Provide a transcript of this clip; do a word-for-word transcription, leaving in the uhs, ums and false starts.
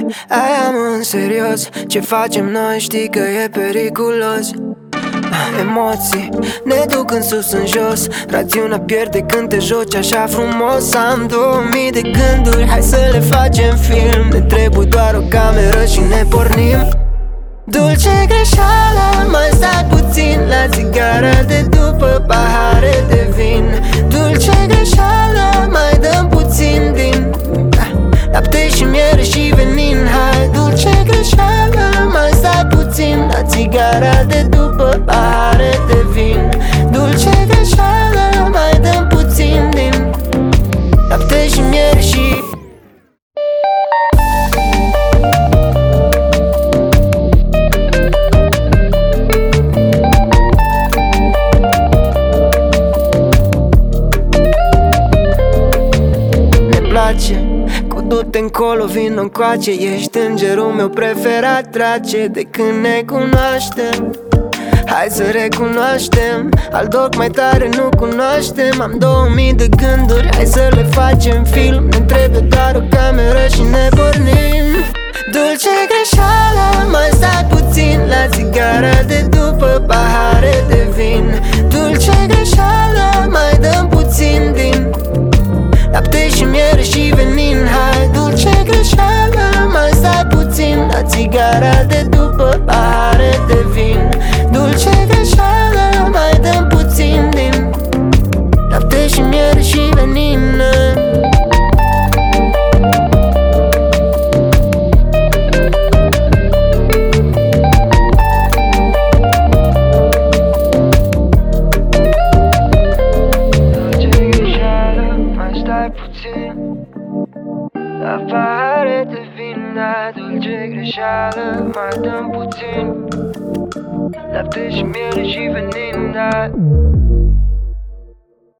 Aia mă, în serios, ce facem noi știi că e periculos. Emoții ne duc în sus, în jos, rațiunea pierde când te joci așa frumos. Am două mii de gânduri, hai să le facem film. Ne trebuie doar o cameră și ne pornim. Dulce greșeală, mai stai puțin la țigară de după pahare de vin. Dulce greșeală, mai dăm puțin din lapte și miere și venin. Hai, dulce greșeală, mai stai puțin la țigara de după pahare de vin. Dulce greșeală, mai dăm puțin din lapte și miere și... Cu du-te încolo, vino încoace, ești îngerul meu preferat, drace. De când ne cunoaștem, hai să recunoaștem. Al doc mai tare nu cunoaștem. Am două mii de gânduri, hai să le facem film. Ne trebuie doar o cameră și ne pornim. Dulce greșeală, mai stai puțin la țigara de după pahare de vin. Dulce greșeală, mai dăm puțin din lapte și miere și venin. Hai, dulce greșeală, mai stai puțin la țigara de după pahare de vin. Dulce greșeală, mai dăm puțin din lapte și miere și venin. La pahare de vin, da, dulce greșeală, mai dăm puțin lapte și miere și venin, da.